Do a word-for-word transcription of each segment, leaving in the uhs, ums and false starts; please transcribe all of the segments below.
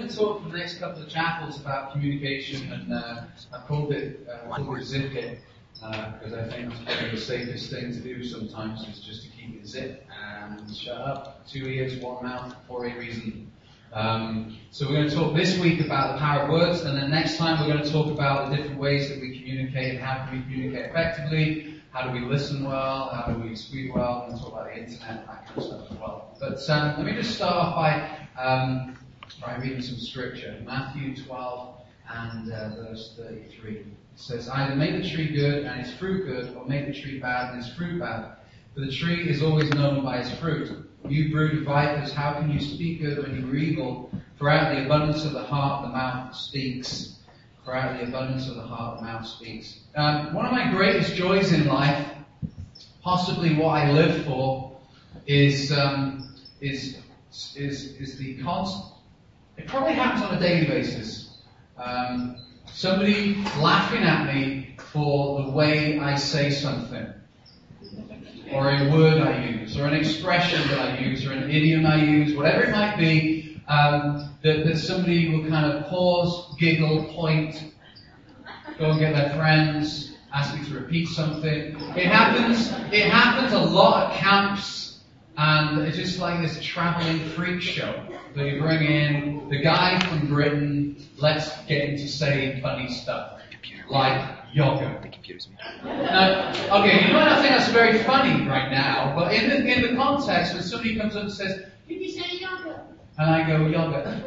to talk for the next couple of chapels about communication, and uh, I've called it, uh, called it zip it, because uh, I think that's probably the safest thing to do sometimes, is just to keep it zip and shut up. Two ears, one mouth, for a reason. Um, so we're going to talk this week about the power of words, and then next time we're going to talk about the different ways that we communicate and how can we communicate effectively. How do we listen well? How do we speak well? And talk about the internet, that kind of stuff as well. But um, let me just start off by, um, by reading some scripture. Matthew twelve and uh, verse thirty-three. It says, "Either make the tree good and its fruit good, or make the tree bad and its fruit bad. For the tree is always known by its fruit. You brood of vipers, how can you speak good when you are evil? For out of the abundance of the heart the mouth speaks." For out of the abundance of the heart the mouth speaks. Um, one of my greatest joys in life, possibly what I live for, is um, is is is the constant. It probably happens on a daily basis. Um, somebody laughing at me for the way I say something, or a word I use, or an expression that I use, or an idiom I use, whatever it might be. Um, that, that somebody will kind of pause, giggle, point, go and get their friends, ask me to repeat something. It happens, it happens a lot at camps, and it's just like this travelling freak show that you bring in the guy from Britain. Let's get him to say funny stuff, like yoga. Now, okay, you might not think that's very funny right now, but in the, in the context, when somebody comes up and says, "Can you say yoga?" And I go, "Yoga."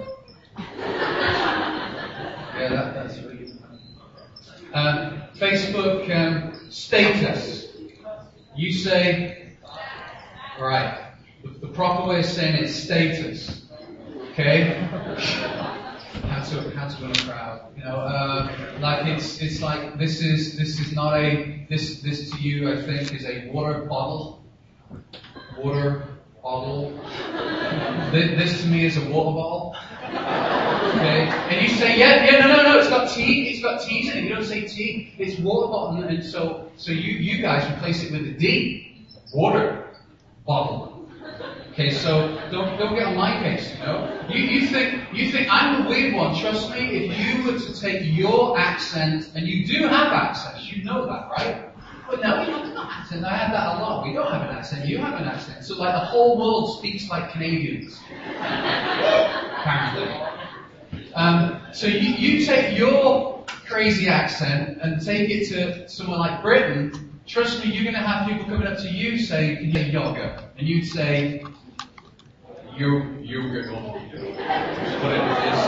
Yeah, that, that's really funny. Um, Facebook um, status. You say, right, the, the proper way of saying it is status. Okay? How to, how to win a crowd. You know, uh, like it's, it's like, this is, this is not a, this, this to you, I think, is a water bottle. Water bottle. This, this to me is a water bottle. Okay? And you say, yeah, yeah, no, no, no, it's got T, it's got T's in it. You don't say T, it's water bottle. And so, so you, you guys replace it with a D. Water bottle. Okay, so don't, don't get on my case, you know. You, you think, you think I'm the weird one. Trust me, if you were to take your accent, and you do have accents, you know that, right? But no, we don't have an accent. I have that a lot. We don't have an accent. You have an accent. So like the whole world speaks like Canadians. Apparently. Um, so you, you take your crazy accent and take it to somewhere like Britain. Trust me, you're going to have people coming up to you saying, "Can you say yoga?" And you'd say, "You, you wriggle." Whatever it is.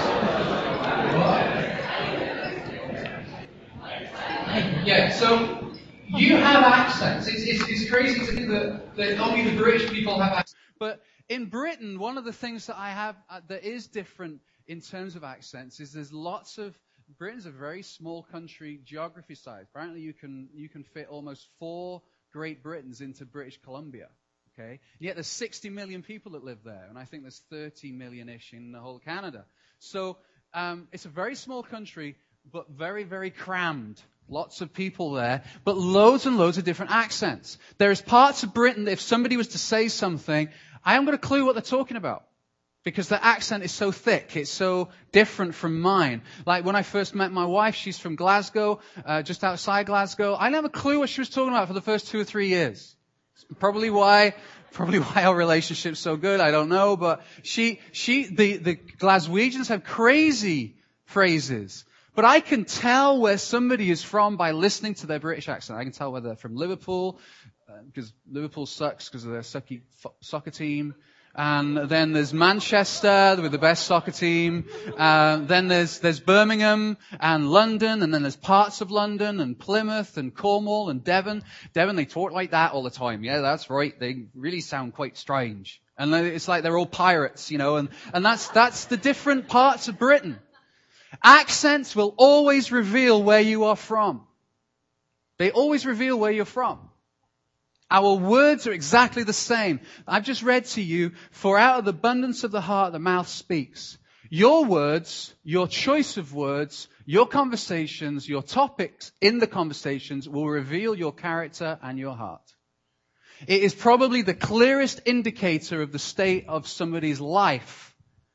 What? Yeah, so you have accents. It's, it's, it's crazy to think that, that only the British people have accents. But in Britain, one of the things that I have uh, that is different in terms of accents is there's lots of, Britain's a very small country geography size. Apparently you can, you can fit almost four Great Britons into British Columbia. Okay? Yet there's sixty million people that live there, and I think there's thirty million-ish in the whole Canada. So, um, it's a very small country, but very, very crammed. Lots of people there, but loads and loads of different accents. There's parts of Britain that if somebody was to say something, I haven't got a clue what they're talking about. Because the accent is so thick, it's so different from mine. Like when I first met my wife, she's from Glasgow, uh, just outside Glasgow. I didn't have a clue what she was talking about for the first two or three years. Probably why, probably why our relationship's so good, I don't know, but she, she, the, the Glaswegians have crazy phrases. But I can tell where somebody is from by listening to their British accent. I can tell whether they're from Liverpool, uh, because Liverpool sucks because of their sucky f- soccer team. And then there's Manchester with the best soccer team. Uh, then there's there's Birmingham and London, and then there's parts of London and Plymouth and Cornwall and Devon. Devon, they talk like that all the time. Yeah, that's right. They really sound quite strange. And it's like they're all pirates, you know. And and that's that's the different parts of Britain. Accents will always reveal where you are from. They always reveal where you're from. Our words are exactly the same. I've just read to you, for out of the abundance of the heart, the mouth speaks. Your words, your choice of words, your conversations, your topics in the conversations will reveal your character and your heart. It is probably the clearest indicator of the state of somebody's life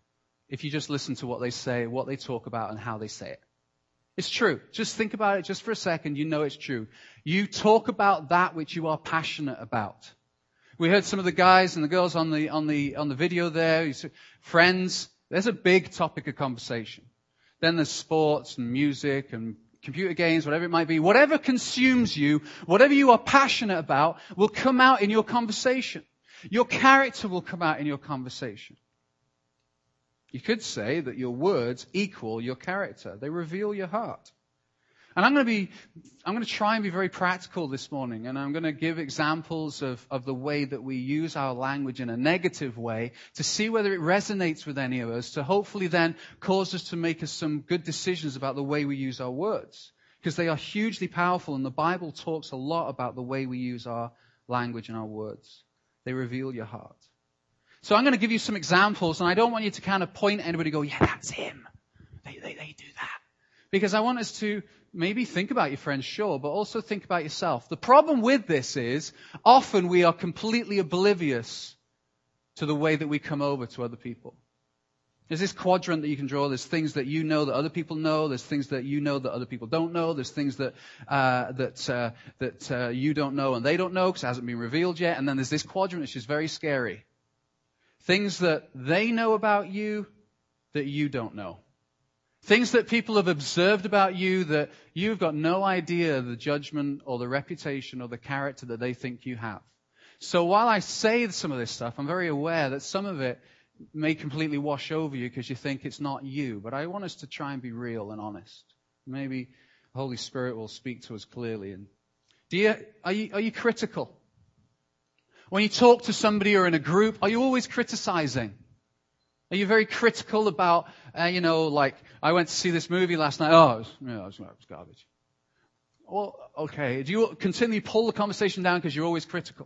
if you just listen to what they say, what they talk about, and how they say it. It's true. Just think about it just for a second. You know it's true. You talk about that which you are passionate about. We heard some of the guys and the girls on the on the on the video there. You see, friends. There's a big topic of conversation. Then there's sports and music and computer games, whatever it might be. Whatever consumes you, whatever you are passionate about, will come out in your conversation. Your character will come out in your conversation. You could say that your words equal your character. They reveal your heart. And I'm going to be, I'm going to try and be very practical this morning, and I'm going to give examples of, of the way that we use our language in a negative way to see whether it resonates with any of us, to hopefully then cause us to make us some good decisions about the way we use our words. Because they are hugely powerful, and the Bible talks a lot about the way we use our language and our words. They reveal your heart. So I'm going to give you some examples, and I don't want you to kind of point at anybody and go, yeah, that's him. They, they, they do that. Because I want us to maybe think about your friends, sure, but also think about yourself. The problem with this is often we are completely oblivious to the way that we come over to other people. There's this quadrant that you can draw. There's things that you know that other people know. There's things that you know that other people don't know. There's things that uh, that uh, that uh, you don't know and they don't know because it hasn't been revealed yet. And then there's this quadrant which is very scary. Things that they know about you that you don't know. Things that people have observed about you that you've got no idea the judgment or the reputation or the character that they think you have. So while I say some of this stuff, I'm very aware that some of it may completely wash over you because you think it's not you. But I want us to try and be real and honest. Maybe the Holy Spirit will speak to us clearly. And do you, are you, are you critical? When you talk to somebody or in a group, are you always criticizing? Are you very critical about, uh, you know, like, I went to see this movie last night. Oh, it was, you know, it was, it was garbage. Well, okay. Do you continually pull the conversation down because you're always critical?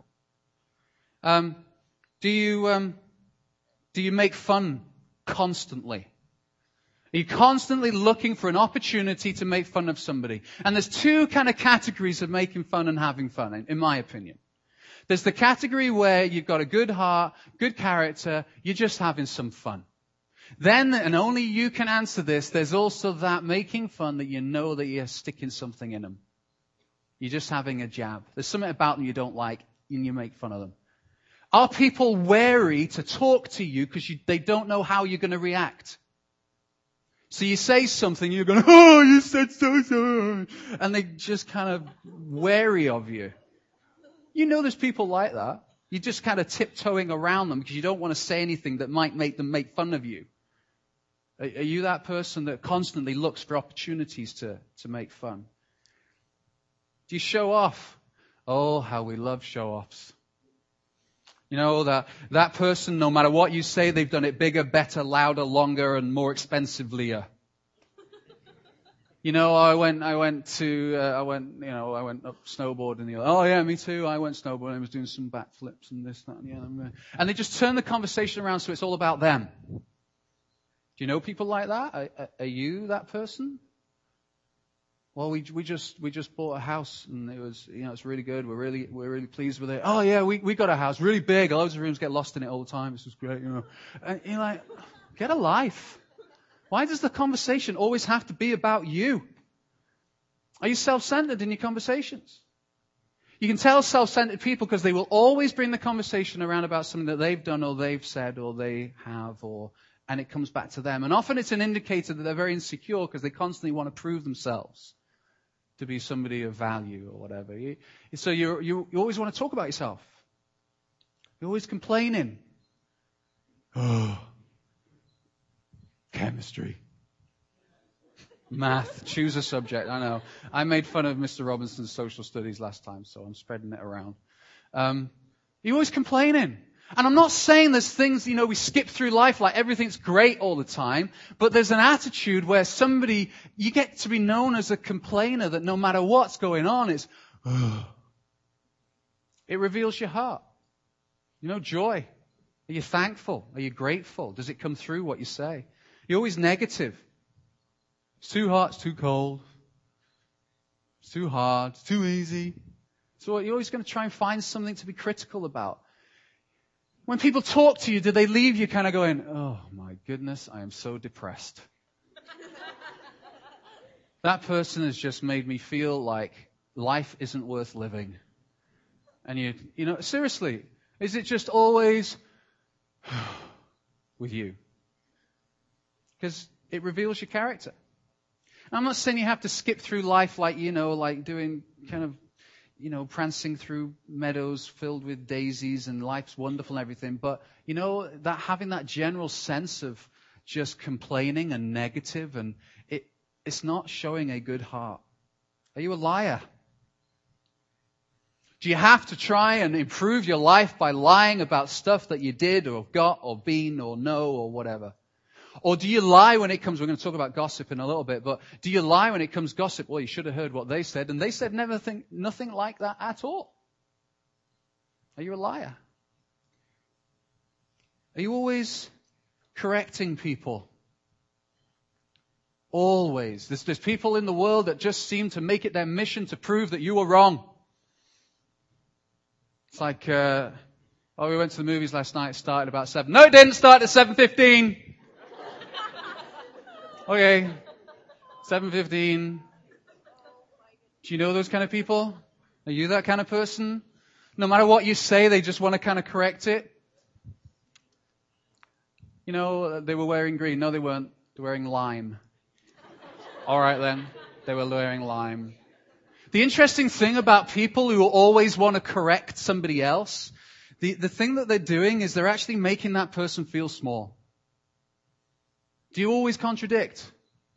Um, do you, um, do you make fun constantly? Are you constantly looking for an opportunity to make fun of somebody? And there's two kind of categories of making fun and having fun, in, in my opinion. There's the category where you've got a good heart, good character, you're just having some fun. Then, and only you can answer this, there's also that making fun that you know that you're sticking something in them. You're just having a jab. There's something about them you don't like, and you make fun of them. Are people wary to talk to you because you, they don't know how you're going to react? So you say something, you're going, oh, you said so, so, and they just kind of wary of you. You know there's people like that. You're just kind of tiptoeing around them because you don't want to say anything that might make them make fun of you. Are, are you that person that constantly looks for opportunities to, to make fun? Do you show off? Oh, how we love show-offs. You know, that, that person, no matter what you say, they've done it bigger, better, louder, longer, and more expensively. You know, I went, I went to, uh, I went, you know, I went up snowboarding. The other, oh yeah, me too. I went snowboarding. I was doing some backflips and this, that, and the other. And they just turn the conversation around so it's all about them. Do you know people like that? Are, are you that person? Well, we we just we just bought a house and it was, you know, it's really good. We're really we're really pleased with it. Oh yeah, we we got a house, really big. Loads of rooms, get lost in it all the time. This was great, you know. And you're like, get a life. Why does the conversation always have to be about you? Are you self-centered in your conversations? You can tell self-centered people because they will always bring the conversation around about something that they've done or they've said or they have, or and it comes back to them. And often it's an indicator that they're very insecure because they constantly want to prove themselves to be somebody of value or whatever. You, so you you you always want to talk about yourself. You're always complaining. Oh. Chemistry. Math. Choose a subject. I know. I made fun of Mister Robinson's social studies last time, so I'm spreading it around. Um, you're always complaining. And I'm not saying there's things, you know, we skip through life like everything's great all the time, but there's an attitude where somebody, you get to be known as a complainer that no matter what's going on, it's, oh. It reveals your heart. You know, joy. Are you thankful? Are you grateful? Does it come through what you say? You're always negative. It's too hot, it's too cold. It's too hard, it's too easy. So you're always going to try and find something to be critical about. When people talk to you, do they leave you kind of going, oh my goodness, I am so depressed. That person has just made me feel like life isn't worth living. And you, you know, seriously, is it just always with you? Because it reveals your character. I'm not saying you have to skip through life like, you know, like doing kind of, you know, prancing through meadows filled with daisies and life's wonderful and everything. But, you know, that having that general sense of just complaining and negative, and it, it's not showing a good heart. Are you a liar? Do you have to try and improve your life by lying about stuff that you did or got or been or know or whatever? Or do you lie when it comes, we're going to talk about gossip in a little bit, but do you lie when it comes gossip? Well, you should have heard what they said, and they said never think, nothing like that at all. Are you a liar? Are you always correcting people? Always. There's, there's people in the world that just seem to make it their mission to prove that you were wrong. It's like, uh, oh, we went to the movies last night, it started about seven. No, it didn't start at seven fifteen. Okay, seven fifteen. Do you know those kind of people? Are you that kind of person? No matter what you say, they just want to kind of correct it. You know, they were wearing green. No, they weren't. They were wearing lime. All right then, they were wearing lime. The interesting thing about people who always want to correct somebody else, the, the thing that they're doing is they're actually making that person feel small. Do you always contradict?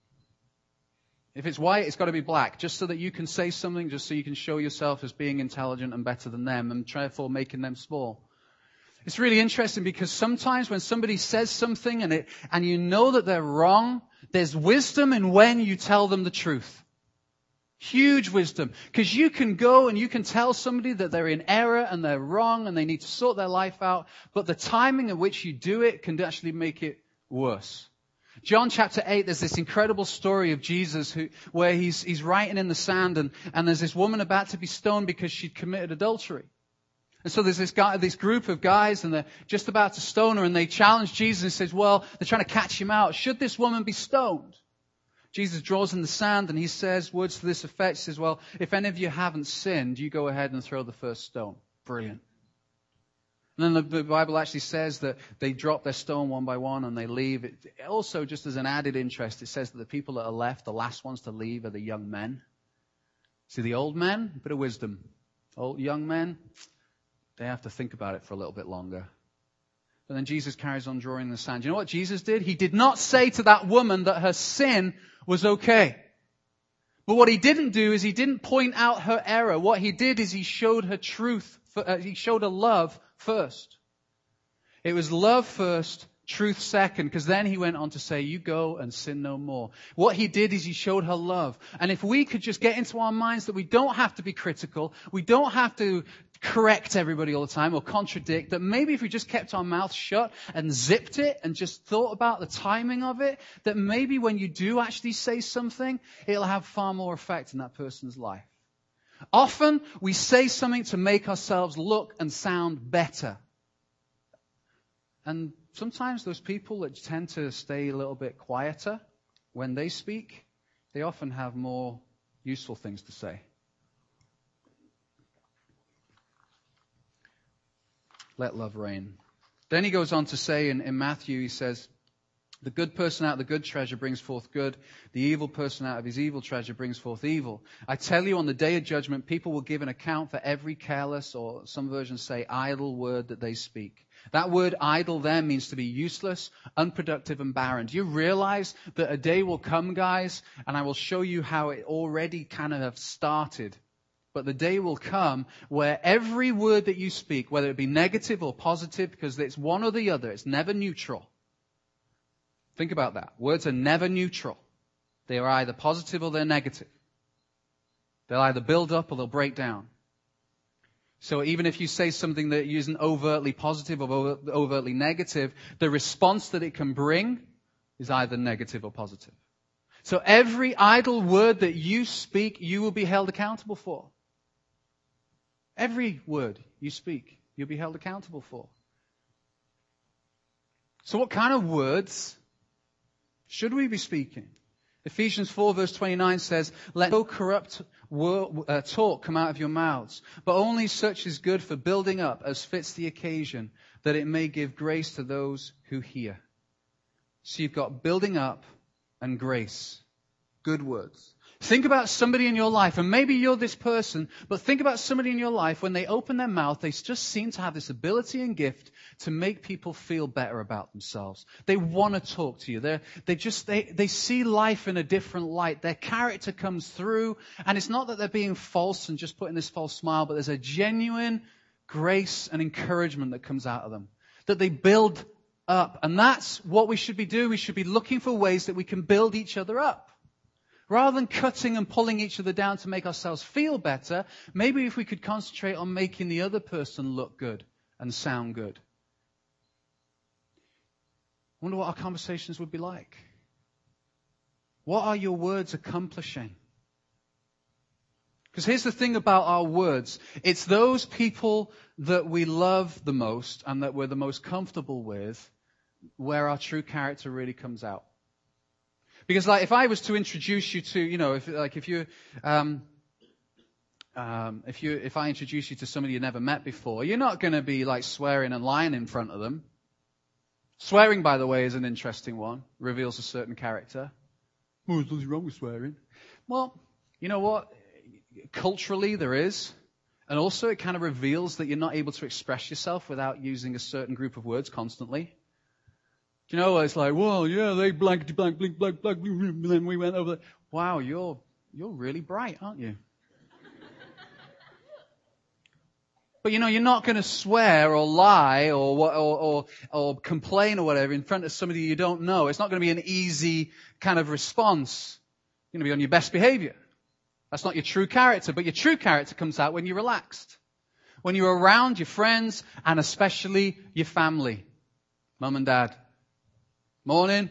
If it's white, it's got to be black, just so that you can say something, just so you can show yourself as being intelligent and better than them, and therefore making them small. It's really interesting because sometimes when somebody says something and it, and you know that they're wrong, there's wisdom in when you tell them the truth. Huge wisdom. Because you can go and you can tell somebody that they're in error and they're wrong and they need to sort their life out, but the timing in which you do it can actually make it worse. John chapter eight, there's this incredible story of Jesus who, where he's, he's writing in the sand, and, and there's this woman about to be stoned because she'd committed adultery. And so there's this guy, this group of guys, and they're just about to stone her, and they challenge Jesus and says, well, they're trying to catch him out. Should this woman be stoned? Jesus draws in the sand and he says words to this effect. He says, well, if any of you haven't sinned, you go ahead and throw the first stone. Brilliant. And then the Bible actually says that they drop their stone one by one and they leave. It also, just as an added interest, it says that the people that are left, the last ones to leave, are the young men. See, the old men, a bit of wisdom. Old young men, they have to think about it for a little bit longer. But then Jesus carries on drawing in the sand. You know what Jesus did? He did not say to that woman that her sin was okay. But what he didn't do is he didn't point out her error. What he did is he showed her truth. For, uh, he showed her love first. It was love first, truth second, because then he went on to say, you go and sin no more. What he did is he showed her love. And if we could just get into our minds that we don't have to be critical, we don't have to correct everybody all the time or contradict, that maybe if we just kept our mouth shut and zipped it and just thought about the timing of it, that maybe when you do actually say something, it'll have far more effect in that person's life. Often we say something to make ourselves look and sound better. And sometimes those people that tend to stay a little bit quieter when they speak, they often have more useful things to say. Let love reign. Then he goes on to say in, in Matthew, he says, the good person out of the good treasure brings forth good. The evil person out of his evil treasure brings forth evil. I tell you, on the day of judgment, people will give an account for every careless, or some versions say idle word that they speak. That word idle there means to be useless, unproductive, and barren. Do you realize that a day will come, guys, and I will show you how it already kind of have started. But the day will come where every word that you speak, whether it be negative or positive, because it's one or the other, it's never neutral. Think about that. Words are never neutral. They are either positive or they're negative. They'll either build up or they'll break down. So even if you say something that isn't overtly positive or overtly negative, the response that it can bring is either negative or positive. So every idle word that you speak, you will be held accountable for. Every word you speak, you'll be held accountable for. So what kind of words should we be speaking? Ephesians four verse twenty-nine says, let no corrupt word, uh, talk come out of your mouths, but only such is good for building up as fits the occasion, that it may give grace to those who hear. So you've got building up and grace. Good words. Think about somebody in your life, and maybe you're this person, but think about somebody in your life, when they open their mouth, they just seem to have this ability and gift to make people feel better about themselves. They want to talk to you. They're, they just, they, they see life in a different light. Their character comes through, and it's not that they're being false and just putting this false smile, but there's a genuine grace and encouragement that comes out of them. That they build up. And that's what we should be doing. We should be looking for ways that we can build each other up. Rather than cutting and pulling each other down to make ourselves feel better, maybe if we could concentrate on making the other person look good and sound good. I wonder what our conversations would be like. What are your words accomplishing? Because here's the thing about our words. It's those people that we love the most and that we're the most comfortable with where our true character really comes out. Because, like, if I was to introduce you to, you know, if like if you, um, um, if you, if I introduce you to somebody you never met before, you're not going to be like swearing and lying in front of them. Swearing, by the way, is an interesting one. Reveals a certain character. Oh, there's nothing wrong with swearing. Well, you know what? Culturally, there is. And also, it kind of reveals that you're not able to express yourself without using a certain group of words constantly. Do you know, it's like, well, yeah, they blankety blank, blink, blank, blank, and then we went over there. Wow, you're, you're really bright, aren't you? But, you know, you're not going to swear or lie or, or, or, or complain or whatever in front of somebody you don't know. It's not going to be an easy kind of response. You're going to be on your best behavior. That's not your true character, but your true character comes out when you're relaxed. When you're around your friends and especially your family. Mum and dad. Morning.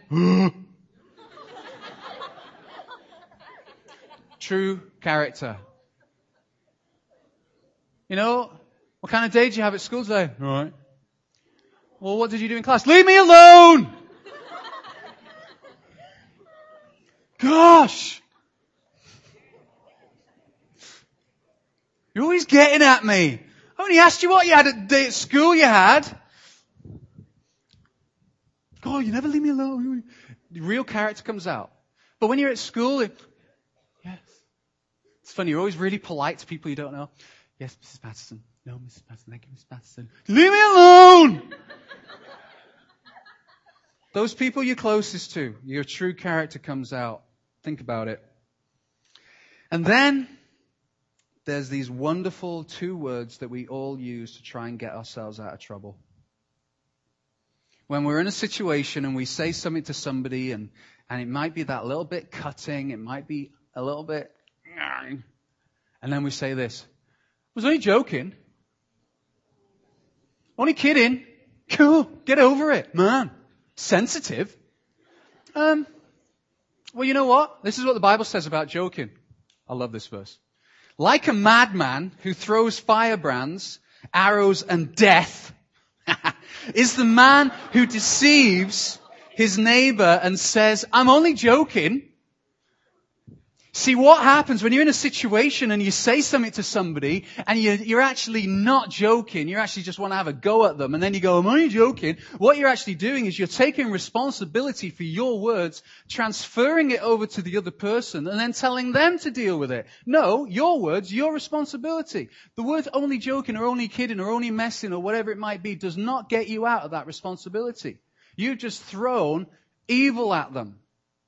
True character. You know, what kind of day did you have at school today? All right. Well, what did you do in class? Leave me alone! Gosh! You're always getting at me. I only asked you what you had at day at school you had. God, you never leave me alone. The real character comes out. But when you're at school, it, yes. It's funny, you're always really polite to people you don't know. Yes, Missus Patterson. No, Missus Patterson. Thank you, Missus Patterson. Leave me alone! Those people you're closest to, your true character comes out. Think about it. And then there's these wonderful two words that we all use to try and get ourselves out of trouble. When we're in a situation and we say something to somebody and, and it might be that little bit cutting, it might be a little bit, and then we say this, I was only joking. Only kidding. Cool. Get over it. Man. Sensitive. Um, well, you know what? This is what the Bible says about joking. I love this verse. Like a madman who throws firebrands, arrows, and death is the man who deceives his neighbor and says, I'm only joking. See, what happens when you're in a situation and you say something to somebody and you're, you're actually not joking, you actually just want to have a go at them, and then you go, I'm only joking. What you're actually doing is you're taking responsibility for your words, transferring it over to the other person, and then telling them to deal with it. No, your words, your responsibility. The words only joking or only kidding or only messing or whatever it might be does not get you out of that responsibility. You've just thrown evil at them.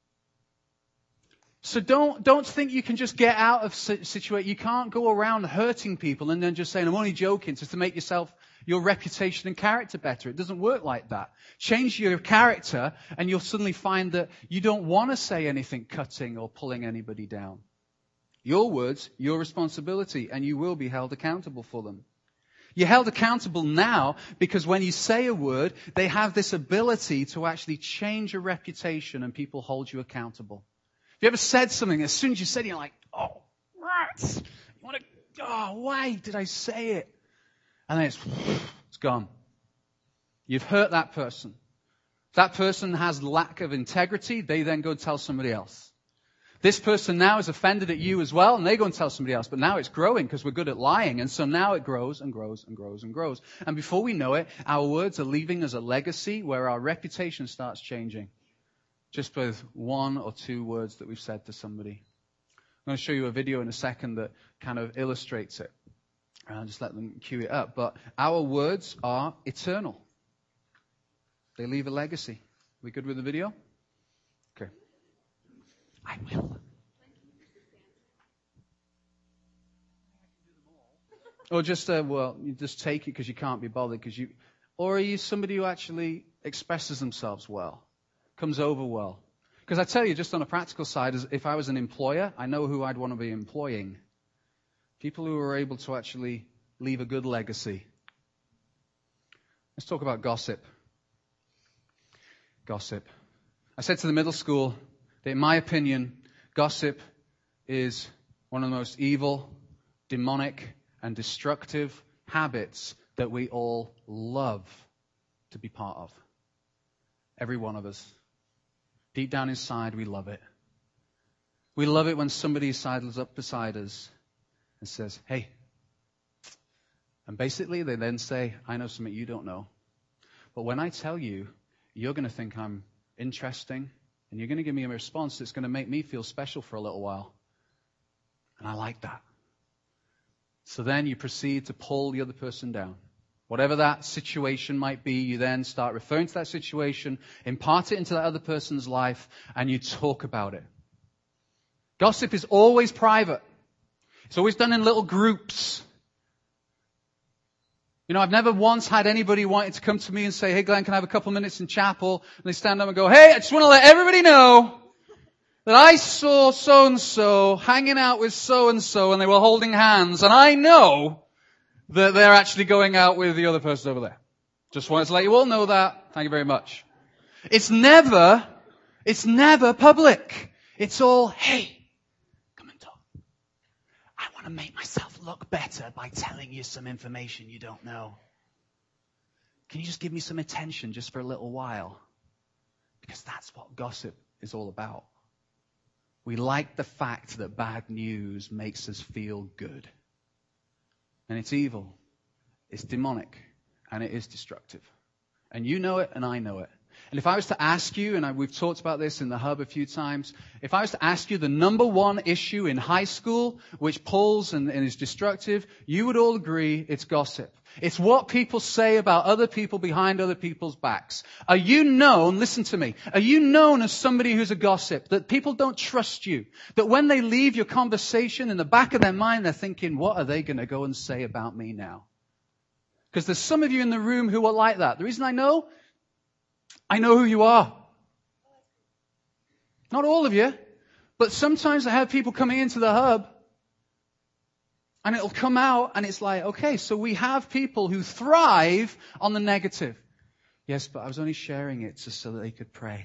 So don't, don't think you can just get out of situation. You can't go around hurting people and then just saying, I'm only joking, just to make yourself, your reputation and character better. It doesn't work like that. Change your character and you'll suddenly find that you don't want to say anything cutting or pulling anybody down. Your words, your responsibility, and you will be held accountable for them. You're held accountable now because when you say a word, they have this ability to actually change your reputation and people hold you accountable. Have you ever said something, as soon as you said it, you're like, oh, rats. You want to, oh, why did I say it? And then it's, it's gone. You've hurt that person. If that person has lack of integrity, they then go tell somebody else. This person now is offended at you as well, and they go and tell somebody else. But now it's growing because we're good at lying. And so now it grows and grows and grows and grows. And before we know it, our words are leaving us a legacy where our reputation starts changing. Just with one or two words that we've said to somebody. I'm going to show you a video in a second that kind of illustrates it. I'll just let them cue it up. But our words are eternal. They leave a legacy. We good with the video? Okay. I will. Or just, uh, well, you just take it because you can't be bothered. Because you, or are you somebody who actually expresses themselves well? Comes over well? Because I tell you, just on a practical side, as if I was an employer, I know who I'd want to be employing. People who are able to actually leave a good legacy. Let's talk about gossip. Gossip. I said to the middle school that in my opinion, gossip is one of the most evil, demonic, and destructive habits that we all love to be part of. Every one of us. Deep down inside, we love it. We love it when somebody sidles up beside us and says, hey. And basically they then say, I know something you don't know. But when I tell you, you're going to think I'm interesting, and you're going to give me a response that's going to make me feel special for a little while. And I like that. So then you proceed to pull the other person down. Whatever that situation might be, you then start referring to that situation, impart it into that other person's life, and you talk about it. Gossip is always private. It's always done in little groups. You know, I've never once had anybody wanting to come to me and say, hey, Glenn, can I have a couple minutes in chapel? And they stand up and go, hey, I just want to let everybody know that I saw so-and-so hanging out with so-and-so and they were holding hands. And I know that they're actually going out with the other person over there. Just wanted to let you all know that. Thank you very much. It's never, it's never public. It's all, hey, come and talk. I want to make myself look better by telling you some information you don't know. Can you just give me some attention just for a little while? Because that's what gossip is all about. We like the fact that bad news makes us feel good. And it's evil, it's demonic, and it is destructive. And you know it, and I know it. And if I was to ask you, and I, we've talked about this in the hub a few times, if I was to ask you the number one issue in high school which pulls and, and is destructive, you would all agree it's gossip. It's what people say about other people behind other people's backs. Are you known, listen to me, are you known as somebody who's a gossip, that people don't trust you, that when they leave your conversation, in the back of their mind they're thinking, what are they going to go and say about me now? Because there's some of you in the room who are like that. The reason I know, I know who you are. Not all of you, but sometimes I have people coming into the hub and it'll come out and it's like, okay, so we have people who thrive on the negative. Yes, but I was only sharing it just so that they could pray.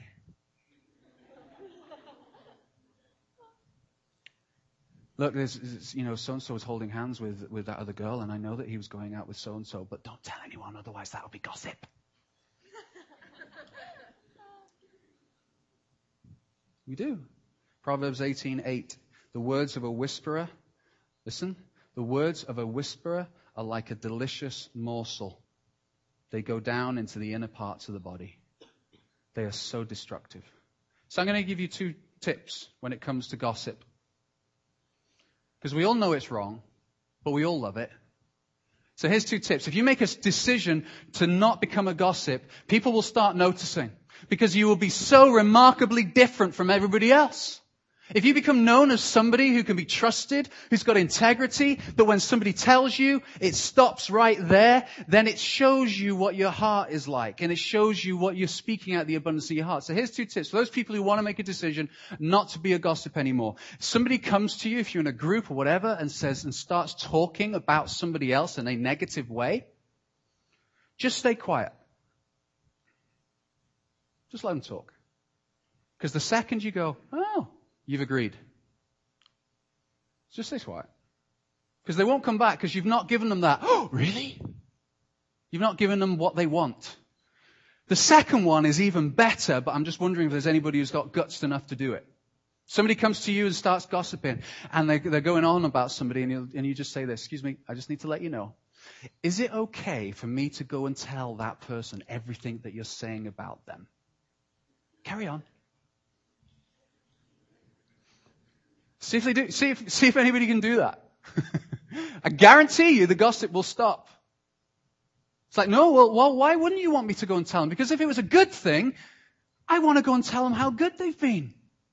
Look, there's, there's, you know, so-and-so was holding hands with, with that other girl and I know that he was going out with so-and-so, but don't tell anyone, otherwise that'll be gossip. We do. Proverbs eighteen eight. The words of a whisperer, listen, the words of a whisperer are like a delicious morsel. They go down into the inner parts of the body. They are so destructive. So I'm going to give you two tips when it comes to gossip. Because we all know it's wrong, but we all love it. So here's two tips. If you make a decision to not become a gossip, people will start noticing. Because you will be so remarkably different from everybody else. If you become known as somebody who can be trusted, who's got integrity, that when somebody tells you, it stops right there, then it shows you what your heart is like. And it shows you what you're speaking out of the abundance of your heart. So here's two tips. For those people who want to make a decision not to be a gossip anymore. If somebody comes to you, if you're in a group or whatever, and says, and starts talking about somebody else in a negative way, just stay quiet. Just let them talk. Because the second you go, oh, you've agreed. Just stay quiet. Because they won't come back because you've not given them that, oh, really? You've not given them what they want. The second one is even better, but I'm just wondering if there's anybody who's got guts enough to do it. Somebody comes to you and starts gossiping, and they, they're going on about somebody, and you, and you just say this, excuse me, I just need to let you know. Is it okay for me to go and tell that person everything that you're saying about them? Carry on. See if they do. See if, see if anybody can do that. I guarantee you the gossip will stop. It's like, no, well, well, why wouldn't you want me to go and tell them? Because if it was a good thing, I want to go and tell them how good they've been.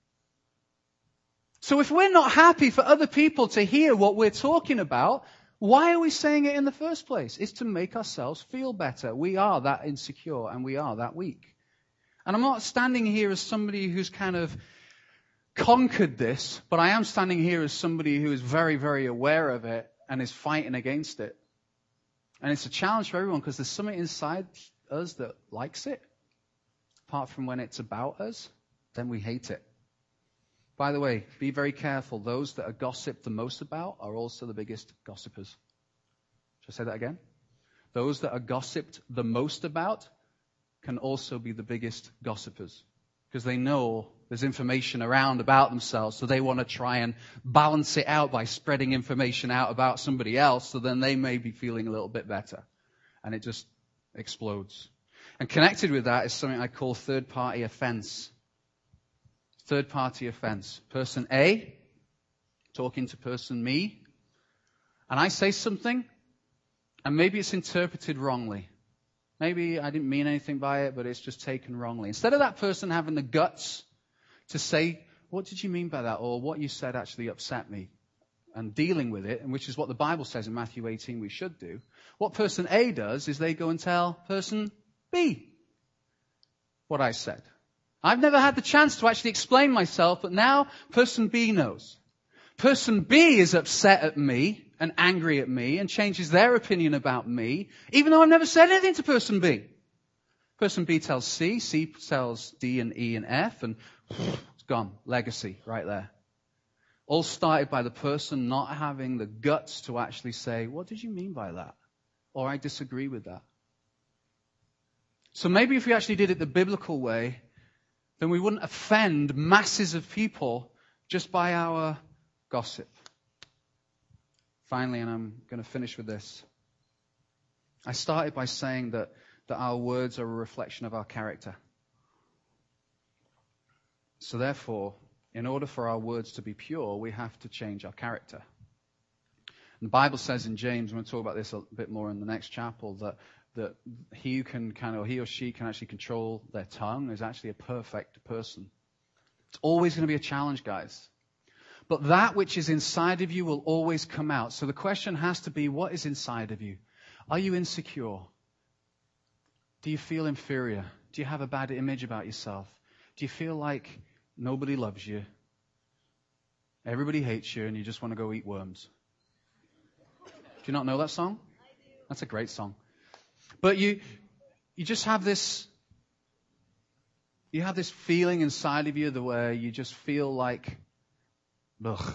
So if we're not happy for other people to hear what we're talking about, why are we saying it in the first place? It's to make ourselves feel better. We are that insecure and we are that weak. And I'm not standing here as somebody who's kind of conquered this, but I am standing here as somebody who is very, very aware of it and is fighting against it. And it's a challenge for everyone because there's something inside us that likes it. Apart from when it's about us, then we hate it. By the way, be very careful. Those that are gossiped the most about are also the biggest gossipers. Should I say that again? Those that are gossiped the most about can also be the biggest gossipers. Because they know there's information around about themselves, so they want to try and balance it out by spreading information out about somebody else, so then they may be feeling a little bit better. And it just explodes. And connected with that is something I call third-party offense. Third-party offense. Person A talking to person me, and I say something, and maybe it's interpreted wrongly. Maybe I didn't mean anything by it, but it's just taken wrongly. Instead of that person having the guts to say, what did you mean by that? Or what you said actually upset me, and dealing with it, and which is what the Bible says in Matthew eighteen we should do. What person A does is they go and tell person B what I said. I've never had the chance to actually explain myself, but now person B knows. Person B is upset at me and angry at me and changes their opinion about me, even though I've never said anything to person B. Person B tells C, C tells D and E and F, and it's gone. Legacy right there. All started by the person not having the guts to actually say, what did you mean by that? Or I disagree with that. So maybe if we actually did it the biblical way, then we wouldn't offend masses of people just by our gossip. Finally, and I'm going to finish with this. I started by saying that, that our words are a reflection of our character. So therefore, in order for our words to be pure, we have to change our character. And the Bible says in James, we're going to talk about this a bit more in the next chapel, that that he who can kind of, he or she can actually control their tongue is actually a perfect person. It's always going to be a challenge, guys. But that which is inside of you will always come out. So the question has to be, what is inside of you? Are you insecure? Do you feel inferior? Do you have a bad image about yourself? Do you feel like nobody loves you? Everybody hates you and you just want to go eat worms? Do you not know that song? That's a great song. But you, you just have this, you have this feeling inside of you the way you just feel like, ugh.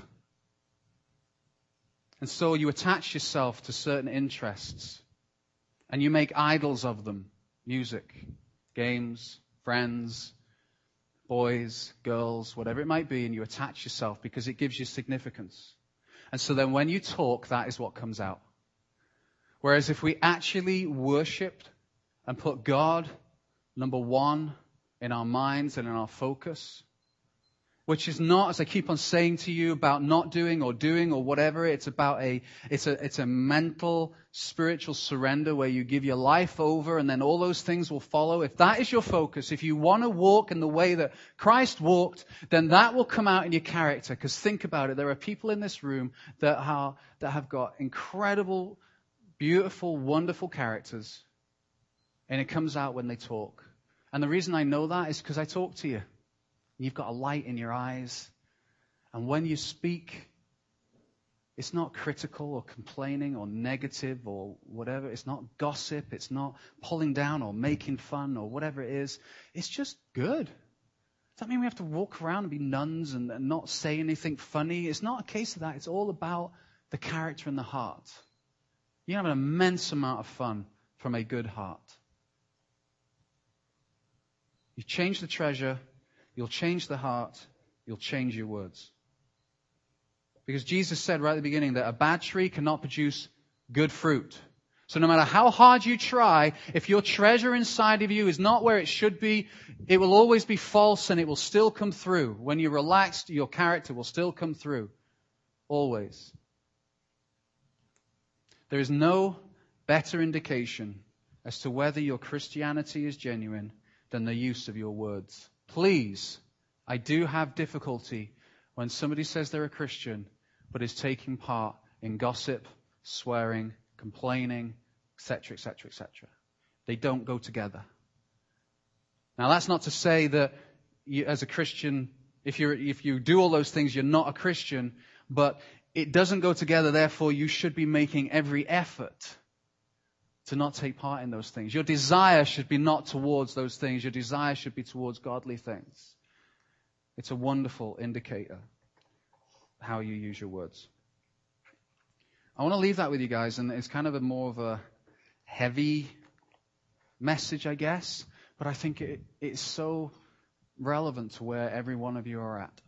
And so you attach yourself to certain interests and you make idols of them. Music, games, friends, boys, girls, whatever it might be, and you attach yourself because it gives you significance. And so then when you talk, that is what comes out. Whereas if we actually worshipped and put God, number one, in our minds and in our focus, which is not, as I keep on saying to you, about not doing or doing or whatever. It's about a, it's a, it's a mental, spiritual surrender where you give your life over and then all those things will follow. If that is your focus, if you want to walk in the way that Christ walked, then that will come out in your character. Because think about it, there are people in this room that are, that have got incredible, beautiful, wonderful characters. And it comes out when they talk. And the reason I know that is because I talk to you. You've got a light in your eyes. And when you speak, it's not critical or complaining or negative or whatever. It's not gossip. It's not pulling down or making fun or whatever it is. It's just good. Does that mean we have to walk around and be nuns and, and not say anything funny? It's not a case of that. It's all about the character and the heart. You have an immense amount of fun from a good heart. You change the treasure, you'll change the heart, you'll change your words. Because Jesus said right at the beginning that a bad tree cannot produce good fruit. So no matter how hard you try, if your treasure inside of you is not where it should be, it will always be false and it will still come through. When you're relaxed, your character will still come through. Always. There is no better indication as to whether your Christianity is genuine than the use of your words. Please, I do have difficulty when somebody says they're a Christian but is taking part in gossip, swearing, complaining, et cetera, et cetera, et cetera. They don't go together. Now, that's not to say that you, as a Christian, if you if you do all those things, you're not a Christian, but it doesn't go together. Therefore, you should be making every effort to not take part in those things. Your desire should be not towards those things. Your desire should be towards godly things. It's a wonderful indicator how you use your words. I want to leave that with you guys, and it's kind of a more of a heavy message, I guess, but I think it, it's so relevant to where every one of you are at.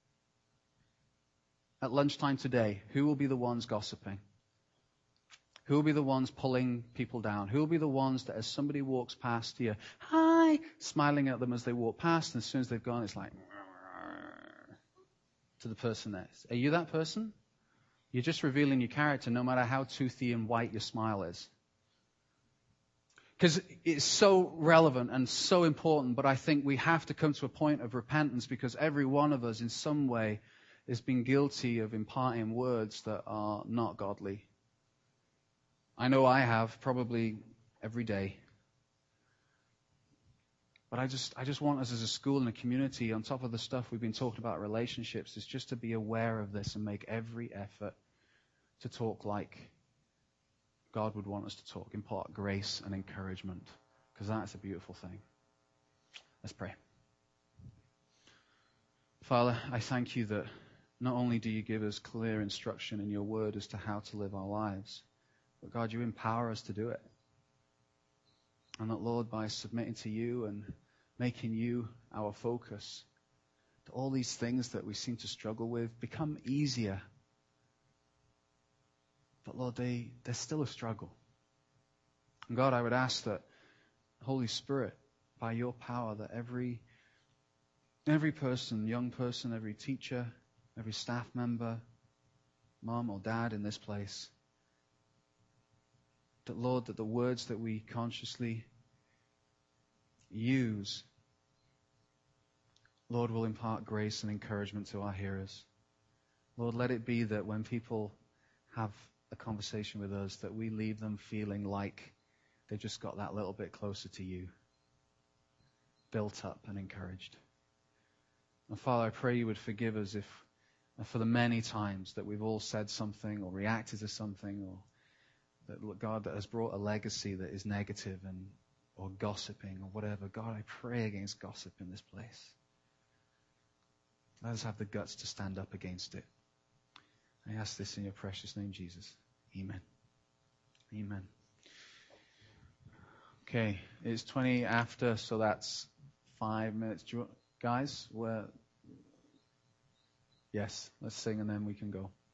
At lunchtime today, who will be the ones gossiping? Who will be the ones pulling people down? Who will be the ones that as somebody walks past you, hi, smiling at them as they walk past, and as soon as they've gone, it's like, to the person next. Are you that person? You're just revealing your character no matter how toothy and white your smile is. Because it's so relevant and so important, but I think we have to come to a point of repentance because every one of us in some way has been guilty of imparting words that are not godly. I know I have, probably every day. But I just I just want us as a school and a community, on top of the stuff we've been talking about relationships, is just to be aware of this and make every effort to talk like God would want us to talk, impart grace and encouragement, because that's a beautiful thing. Let's pray. Father, I thank you that not only do you give us clear instruction in your word as to how to live our lives, but God, you empower us to do it. And that, Lord, by submitting to you and making you our focus, that all these things that we seem to struggle with become easier. But Lord, they, they're still a struggle. And God, I would ask that Holy Spirit, by your power, that every every person, young person, every teacher, every staff member, mom or dad in this place, that Lord, that the words that we consciously use, Lord, will impart grace and encouragement to our hearers. Lord, let it be that when people have a conversation with us, that we leave them feeling like they've just got that little bit closer to you, built up and encouraged. And Father, I pray you would forgive us if, for the many times that we've all said something or reacted to something, or that, God, that has brought a legacy that is negative and or gossiping or whatever. God, I pray against gossip in this place. Let us have the guts to stand up against it. I ask this in your precious name, Jesus. Amen. Amen. Okay, it's twenty after, so that's five minutes. Do you want, guys, where? Yes, let's sing and then we can go.